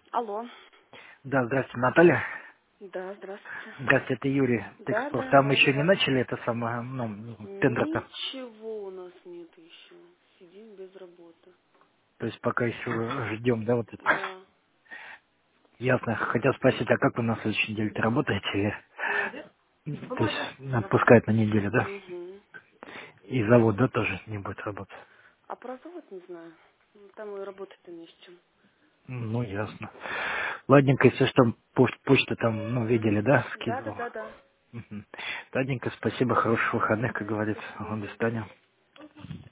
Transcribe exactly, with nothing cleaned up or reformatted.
Алло. Да, здравствуйте, Наталья. Да, здравствуйте. Здравствуйте, это Юрий. Да, Текспорт. да. Там еще не начали это самое, ну, тендер-то. Ничего у нас нет еще. Сидим без работы. То есть пока еще ждем, да, вот это. Да. Ясно. Хотел спросить, а как вы на следующей неделе-то работаете? Или... То есть отпускают на неделю, да? Угу. И завод, да, тоже не будет работать? А про завод не знаю. Ну, там и работать-то не с чем. Ну, ясно. Ладненько, если что, поч- почту там, ну, видели, да, Да, да, скидывал. да, да. Мгм. Ладненько, спасибо, хороших выходных, как говорится. Ага, до Угу. свидания.